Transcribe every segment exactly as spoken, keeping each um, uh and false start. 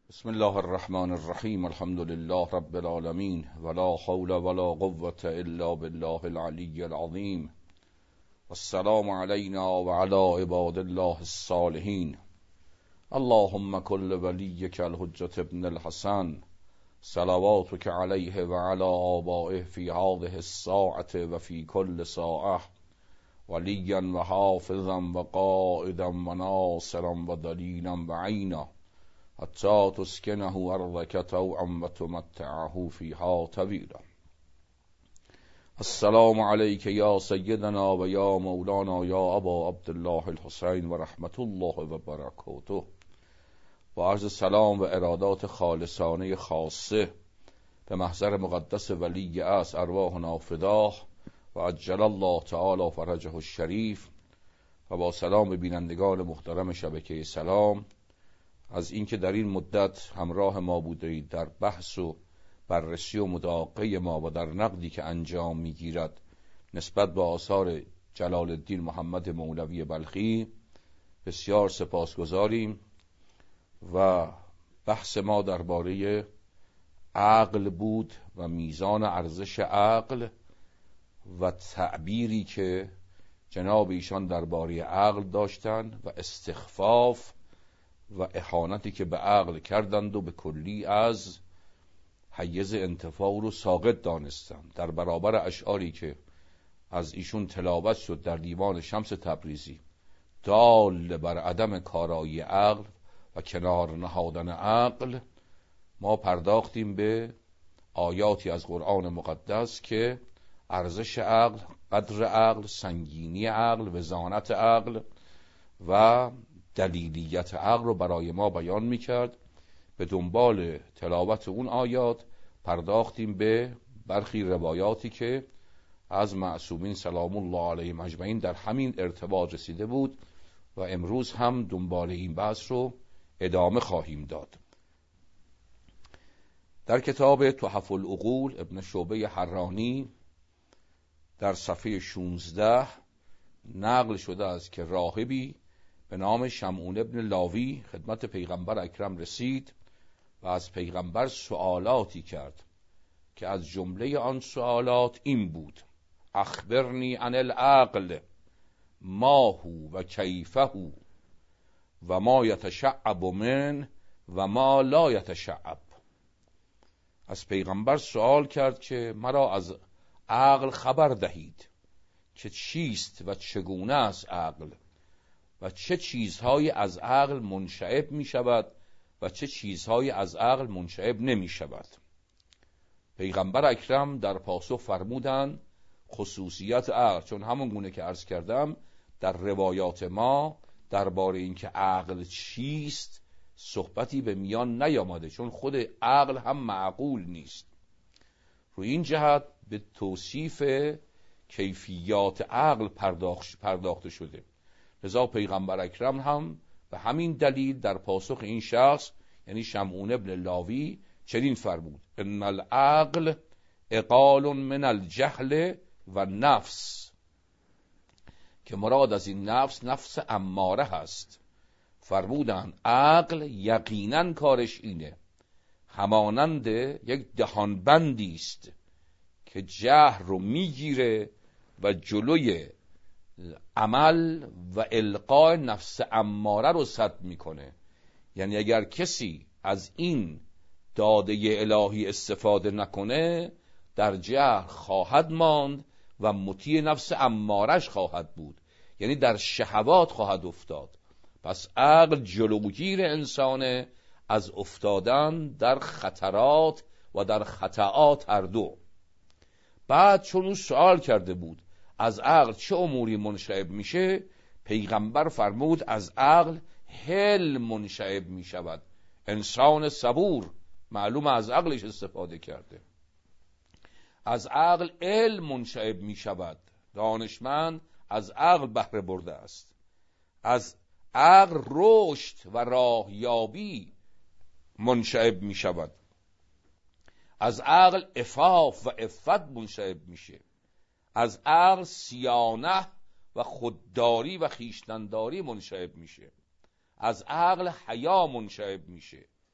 بسم الله الرحمن الرحیم. الحمد لله رب العالمین ولا حول ولا قوة الا بالله العلی العظیم. والسلام علینا وعلى عباد الله الصالحین. اللهم كل وليك الحجة ابن الحسن صلواتك عليه وعلى آبائه في هذه الساعة وفي كل ساعة وليا وحافظا وقائدا وناصرا ودليلا وعينا حتی تسکنه ارضک طوعا و تمتعه فیها طویلا. السلام علیک یا سیدنا و یا مولانا یا ابا عبدالله الحسین و رحمت الله و برکاته. با عرض سلام و ارادات خالصانه خاصه به محضر مقدس ولی اس ارواحنا فداه و عجل الله تعالی فرجه الشریف، و با سلام بینندگان محترم شبکه سلام از اینکه در این مدت همراه ما بودید در بحث و بررسی و مداقه ما و در نقدی که انجام میگیرد نسبت به آثار جلال الدین محمد مولوی بلخی. بسیار سپاسگزاریم و بحث ما درباره عقل بود و میزان ارزش عقل و تعبیری که جناب ایشان درباره عقل داشتند و استخفاف و اهانتی که به عقل کردند و به کلی از حیز انتفاع رو ساقط دانستند در برابر اشعاری که از ایشون تلاوت شد در دیوان شمس تبریزی دال بر عدم کارایی عقل و کنار نهادن عقل. ما پرداختیم به آیاتی از قرآن مقدس که ارزش عقل، قدر عقل، سنگینی عقل، وزانت عقل و دلیلیت عقل رو برای ما بیان میکرد. به دنبال تلاوت اون آیات پرداختیم به برخی روایاتی که از معصومین سلام الله علیهم اجمعین در همین ارتباط رسیده بود و امروز هم دنبال این بحث رو ادامه خواهیم داد. در کتاب تحف العقول ابن شعبه حرانی در صفحه شانزده نقل شده است که راهبی به نام شمعون ابن لاوی خدمت پیغمبر اکرم رسید و از پیغمبر سوالاتی کرد که از جمله آن سوالات این بود: اخبرنی عن العقل ما هو و کیفه و ما یتشعب من و ما لا یتشعب. از پیغمبر سوال کرد که مرا از عقل خبر دهید که چیست و چگونه است عقل و چه چیزهایی از عقل منشعب می شود و چه چیزهایی از عقل منشعب نمی شود. پیغمبر اکرم در پاسخ فرمودند خصوصیت عقل، چون همون گونه که عرض کردم در روایات ما درباره این که عقل چیست صحبتی به میان نیامده، چون خود عقل هم معقول نیست. روی این جهت به توصیف کیفیات عقل پرداخته شده. لذا پیغمبر اکرم هم به همین دلیل در پاسخ این شخص یعنی شمعون ابن لاوی چنین فرمود: ان العقل اقال من الجهل و نفس، که مراد از این نفس نفس اماره هست. فرمودن عقل یقینا کارش اینه، همانند یک دهانبندی است که جهل رو میگیره و جلوی عمل و القاء نفس اماره رو سد میکنه. یعنی اگر کسی از این داده الهی استفاده نکنه در جهل خواهد ماند و مطیع نفس امارش خواهد بود، یعنی در شهوات خواهد افتاد. پس عقل جلوگیر انسان از افتادن در خطرات و در خطاات هر دو. بعد چون او سوال کرده بود از عقل چه اموری منشعب میشه، پیغمبر فرمود از عقل حل منشعب میشود. انسان صبور معلوم از عقلش استفاده کرده. از عقل علم منشعب میشود، دانشمند از عقل بهره برده است. از عقل رشد و راهیابی منشعب میشود. از عقل عفاف و عفت منشعب میشه. از عقل صیانه و خودداری و خویشتنداری منشعب میشه. از عقل حیا منشعب میشه.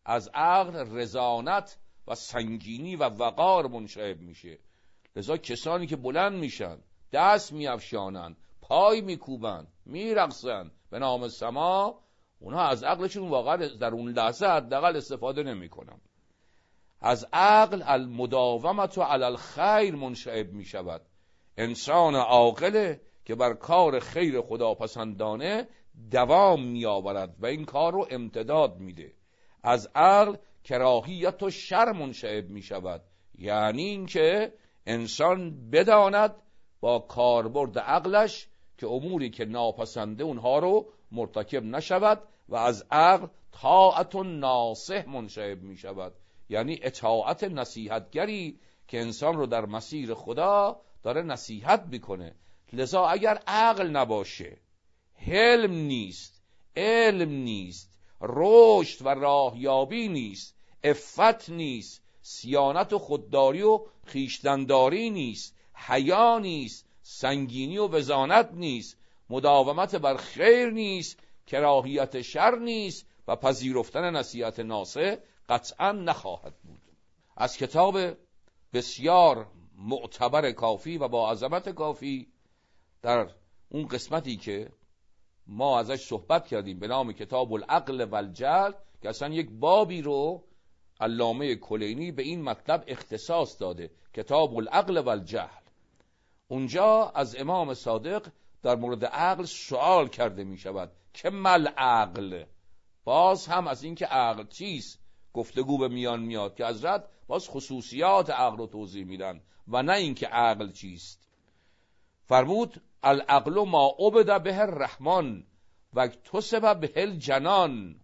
از عقل رزانت و سنگینی و وقار منشعب میشه. لذا کسانی که بلند میشن، دست میافشانن، پای میکوبن، میرقصن به نام سما، اونها از عقلشون واقعا در اون لحظه حداقل استفاده نمیکنن. از عقل المداومت علی الخیر منشعب میشود. انسان عاقله که بر کار خیر خداپسندانه دوام میآورد و این کار رو امتداد میده. از عقل کراهیت و شر منشعب میشود، یعنی اینکه انسان بداند با کاربرد عقلش که اموری که ناپسنده اونها رو مرتکب نشود. و از عقل طاعت و ناصح منشعب میشود، یعنی اطاعت نصیحتگری که انسان رو در مسیر خدا داره نصیحت میکنه. لذا اگر عقل نباشه، حلم نیست، علم نیست، رشد و راهیابی نیست، عفت نیست، صیانت و خودداری و خویشتن‌داری نیست، حیا نیست، سنگینی و وزانت نیست، مداومت بر خیر نیست، کراهیت شر نیست و پذیرفتن نصیحت ناصح قطعا نخواهد بود. از کتاب بسیار معتبر کافی و با عظمت کافی، در اون قسمتی که ما ازش صحبت کردیم به نام کتاب العقل و الجهل، که اصلا یک بابی رو علامه کلینی به این مطلب اختصاص داده، کتاب العقل و الجهل، اونجا از امام صادق در مورد عقل سوال کرده می شود که مل عقل. باز هم از این که عقل چیست گفتگو به میان میاد که حضرت باز خصوصیات عقل رو توضیح میدن و نه این که عقل چیست. فرمود العقل ما عبد به الرحمن و اکتسب به الجنان.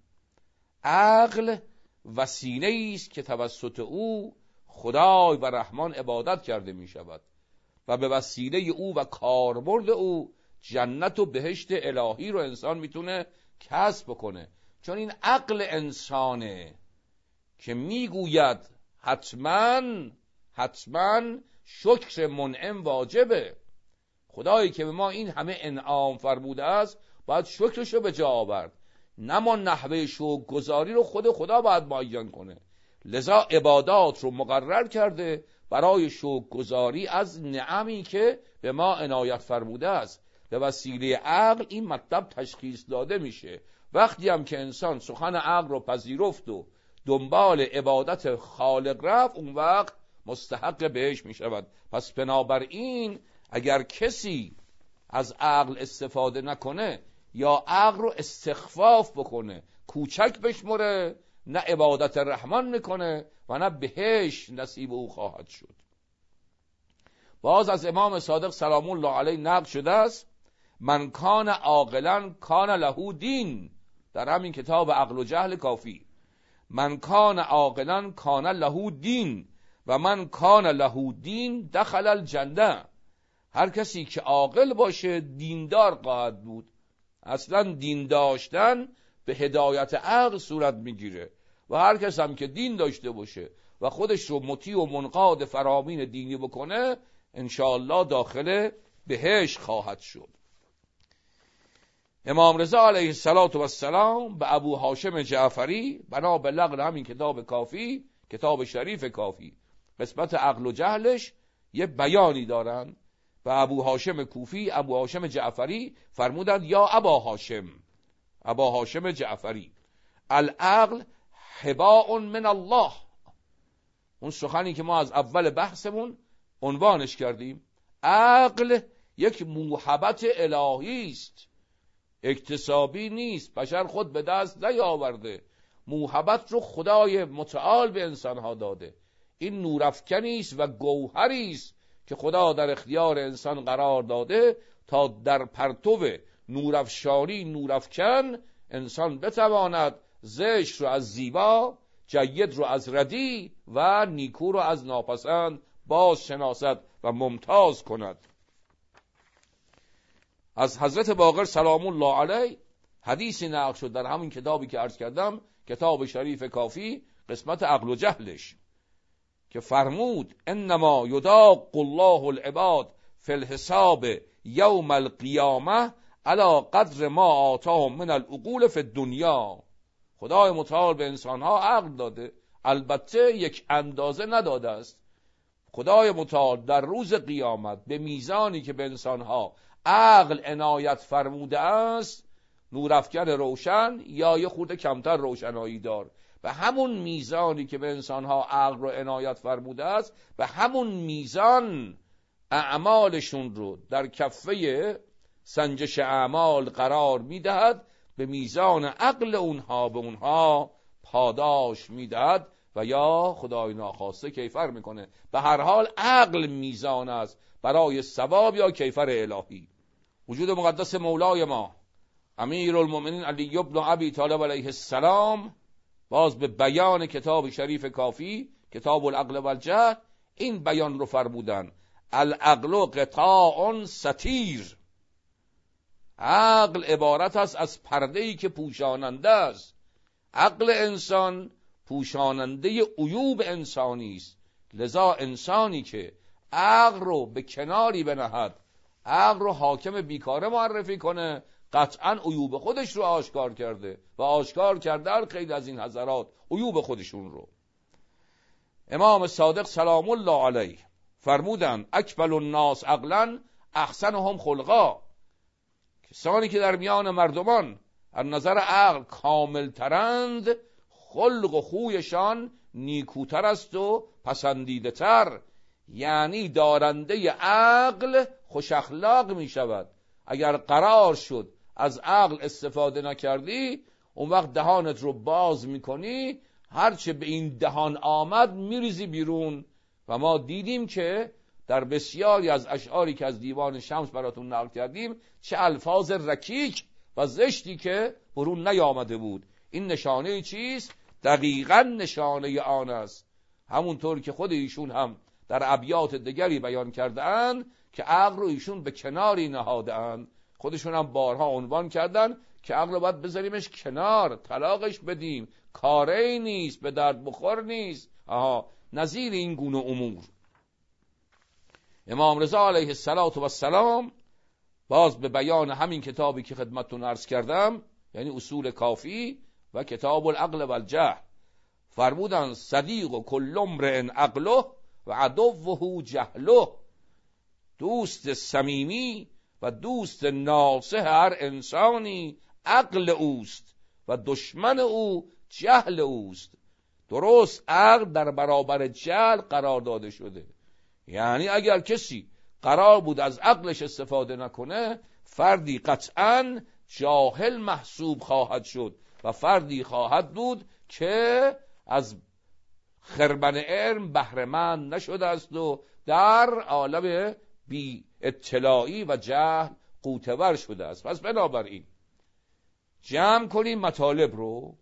عقل وسیله است که توسط او خدای و رحمان عبادت کرده می شود و به وسیله او و کاربرد او جنت و بهشت الهی رو انسان میتونه کسب بکنه. چون این عقل انسانه که میگوید حتما حتما شکر منعم واجبه. خدایی که به ما این همه انعام فرموده است باید شکرشو به جا آورد، نه ما نحوه شکر گزاری رو خود خدا باید معین کنه. لذا عبادات رو مقرر کرده برای شکر گزاری از نعمی که به ما عنایت فرموده است. به وسیله عقل این مطلب تشخیص داده میشه. وقتی هم که انسان سخن عقل رو پذیرفت و دنبال عبادت خالق رفت، اون وقت مستحق بهش میشود. پس بنابراین اگر کسی از عقل استفاده نکنه یا عقل رو استخفاف بکنه، کوچک بشمره، نه عبادت رحمان میکنه و نه بهش نصیب او خواهد شد. باز از امام صادق سلام الله علیه نقل شده است من کان عاقلا کان له دین، در همین کتاب عقل و جهل کافی، من کان عاقلا کان له دین و من کان له دین دخل الجنه. هر کسی که عاقل باشه دیندار خواهد بود. اصلا دین داشتن به هدایت عقل صورت میگیره و هر کس هم که دین داشته باشه و خودش رو مطیع و منقاد فرامین دینی بکنه انشاءالله داخل بهشت خواهد شد. امام رضا علیه السلام به ابو هاشم جعفری بنا به نقل همین کتاب کافی، کتاب شریف کافی، قسمت عقل و جهلش یه بیانی دارن. به ابو هاشم کوفی، ابو هاشم جعفری فرمودند یا ابا هاشم، ابا هاشم جعفری، العقل حباء من الله. اون سخنی که ما از اول بحثمون عنوانش کردیم، عقل یک موهبت الهی است، اکتسابی نیست، بشر خود به دست نیاورده. موهبت رو خدای متعال به انسانها داده. این نورافکنی است و گوهری است که خدا در اختیار انسان قرار داده تا در پرتو نورافشانی نورافکن انسان بتواند زشت رو از زیبا، جید رو از ردی و نیکو رو از ناپسند باز شناسد و ممتاز کند. از حضرت باقر سلام الله علیه حدیثی نقل شد در همین کتابی که عرض کردم، کتاب شریف کافی، قسمت عقل و جهلش، که فرمود انما یداق الله العباد فی الحساب یوم القیامه علی قدر ما آتاهم من العقول فی الدنیا. خدای متعال به انسانها عقل داده، البته یک اندازه نداده است. خدای متعال در روز قیامت به میزانی که به انسانها عقل عنایت فرموده است، نورافکن روشن یا یه خورده کمتر روشنایی دار، به همون میزانی که به انسانها عقل رو عنایت فرموده است، به همون میزان اعمالشون رو در کفه سنجش اعمال قرار میدهد، به میزان عقل اونها به اونها پاداش میدهد و یا خدای ناخواسته کیفر میکنه. به هر حال عقل میزان است برای ثواب یا کیفر الهی. وجود مقدس مولای ما امیرالمؤمنین علی بن ابی طالب علیه السلام باز به بیان کتاب شریف کافی، کتاب العقل و الجهل، این بیان رو فرمودن: العقل قطاع ستیر. عقل عبارت است از پرده‌ای که پوشاننده است. عقل انسان پوشاننده عیوب انسانی است، لذا انسانی که عقل رو به کناری بنهد، عقل رو حاکم بیکاره معرفی کنه، قطعا عیوب خودش رو آشکار کرده و آشکار کرده خیلی از این حضرات عیوب خودشون رو. امام صادق سلام الله علیه فرمودن: اکمل الناس عقلا احسنهم خلقا. کسانی که در میان مردمان از نظر عقل کامل ترند، خلق و خویشان نیکوتر است و پسندیده تر. یعنی دارنده عقل خوش اخلاق می شود. اگر قرار شد از عقل استفاده نکردی، اون وقت دهانت رو باز میکنی، هرچه به این دهان آمد میریزی بیرون. و ما دیدیم که در بسیاری از اشعاری که از دیوان شمس براتون نقل کردیم، چه الفاظ رکیک و زشتی که برون نیامده بود. این نشانه چیست؟ دقیقاً نشانه آن است. همونطور که خود ایشون هم در ابیات دیگری بیان کردن که عقل رو ایشون به کناری نهادن. خودشون هم بارها عنوان کردن که عقل رو باید بذاریمش کنار، طلاقش بدیم، کاری نیست، به درد بخور نیست. آها، نظیر این گونه امور. امام رضا علیه السلام باز به بیان همین کتابی که خدمتتون عرض کردم، یعنی اصول کافی و کتاب العقل و الجهل، فرمودن: صدیق و کل امرئ عقله و عدوه جهله. دوست صمیمی و دوست ناصح هر انسانی عقل اوست و دشمن او جهل اوست. درست عقل در برابر جهل قرار داده شده. یعنی اگر کسی قرار بود از عقلش استفاده نکنه، فردی قطعاً جاهل محسوب خواهد شد و فردی خواهد بود که از خرمن علم بهره‌مند نشده است و در عالم بی اطلاعی و جهل غوطه‌ور شده است. پس بنابراین جمع کنیم مطالب رو.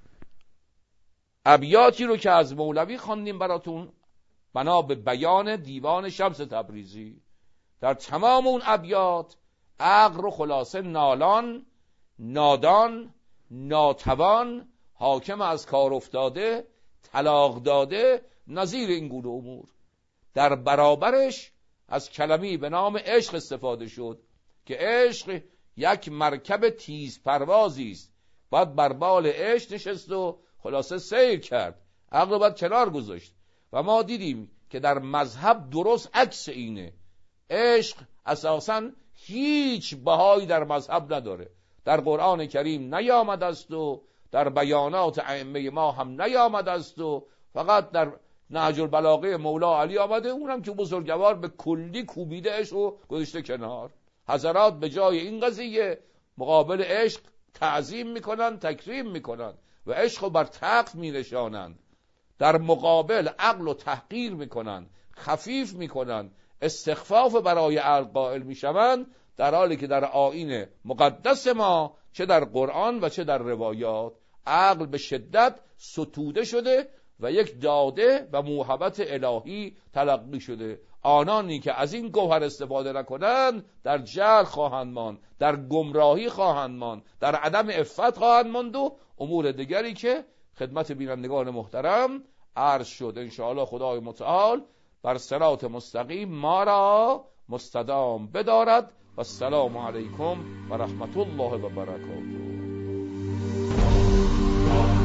ابیاتی رو که از مولوی خواندیم براتون بنا به بیان دیوان شمس تبریزی، در تمام اون ابیات عقل رو خلاصه نالان، نادان، ناتوان، حاکم از کار افتاده، طلاق داده، نظیر این گونه امور. در برابرش از کلمی به نام عشق استفاده شد که عشق یک مرکب تیز پروازی است. باید بر بال عشق نشست و خلاصه سیر کرد، عقل رو باید کنار گذاشت. و ما دیدیم که در مذهب درست عکس اینه. عشق اساساً هیچ بهایی در مذهب نداره، در قرآن کریم نیامده است و در بیانات ائمه ما هم نیامده است و فقط در نهج البلاغه مولا علی آمده، اونم که بزرگوار به کلی کوبیده عشق و گذاشته کنار. حضرات به جای این قضیه مقابل عشق تعظیم میکنن، تکریم میکنن و عشق رو بر تخت مینشانن. در مقابل عقل رو تحقیر میکنن، خفیف میکنن، استخفاف برای عقل قائل میشوند، در حالی که در آیین مقدس ما چه در قرآن و چه در روایات عقل به شدت ستوده شده و یک داده و موهبت الهی تلقی شده. آنانی که از این گوهر استفاده نکنند در جهل خواهند ماند، در گمراهی خواهند ماند، در عدم عفت خواهند ماند و امور دیگری که خدمت بینندگان محترم عرض شد. انشاءالله خدای متعال بر صراط مستقیم ما را مستدام بدارد. و السلام علیکم و رحمت الله و برکاته.